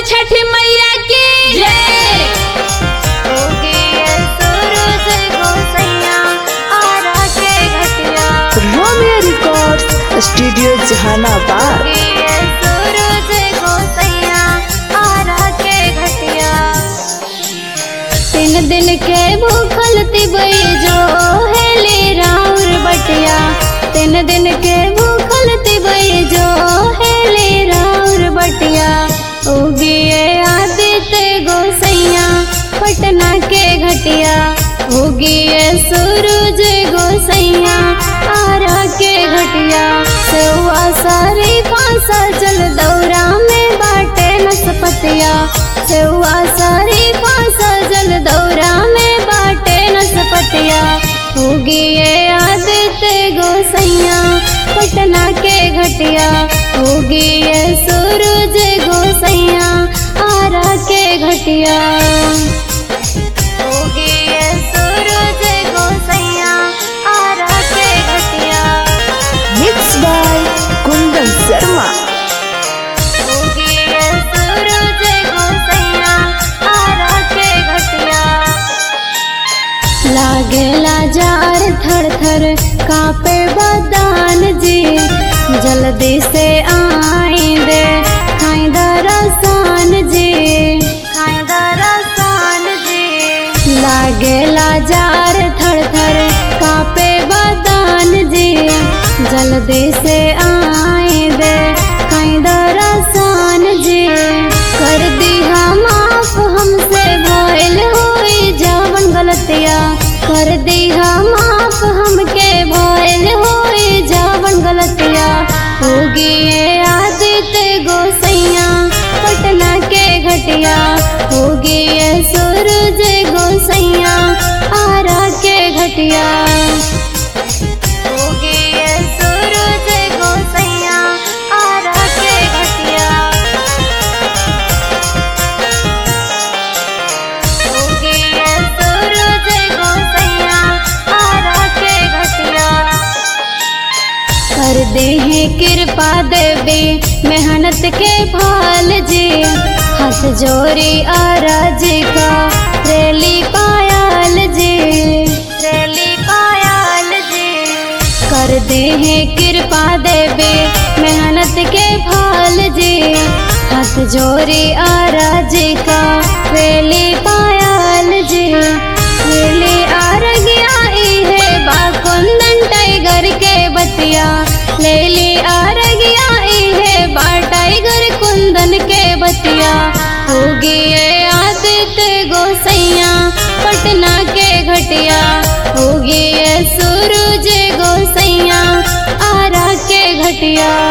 छठ मैया की जय। Romeo records studio Jehanabad. 3 दिन के भूखल तिबई जो हेले राउर बटिया। 3 दिन के भूखल तिबई जो हेले राउर बटिया। उगिए आदित्य गोसैया पटना के घटिया। उगिए सूरज गोसैया आरा के घटिया। सेवा सारी पासा चल दौरा में बाटे नसपतिया। सेवा सारी पासा जल दौरा में बाटे नसपतिया। उगिए आदित्य गोसैया पटना के घटिया। उगिए सूरज गोसैया आरा के घटिया। उगिए सूरज गोसैया आरा के घटिया। Mix by Kundan Sharma. उगिए सूरज गोसैया आरा के घटिया। लागेला जार थर थर कापे बदान जी। जल्दी से आई दे खाई दरसान जी। खाई दरसान जी। लागेला जार थर थर कापे बदान जी। जल्दी से आई दे खाई दरसान जी। कर दिहा माफ हमसे भइल होई जवन गलतिया। कर दिहा माफ हमके भइल होई जवन गलतिया। उगिए आदित्य गोसैया पटना के घटिया। उगिए सूरज गोसैया आरा के घटिया। उगिए सूरज गोसैया आरा के घटिया। उगिए सूरज गोसैया आरा के घटिया। कर दे है कृपा देवी मेहनत के फल जी। हाथ जोड़ी आराज का रेली पायल जी। रेली पायल जी। कर दे है कृपा देवी मेहनत के फल जी। हाथ जोड़ी आराज का रेली पायल जी। रेली आरगिया है बाकुंदन टाइगर के बतिया। लेली आरगिया है बा टाइगर कुंदन के बतिया। उगिए आदित्य गोसैया पटना के घटिया। उगिए सूरज गोसैया आरा के घटिया।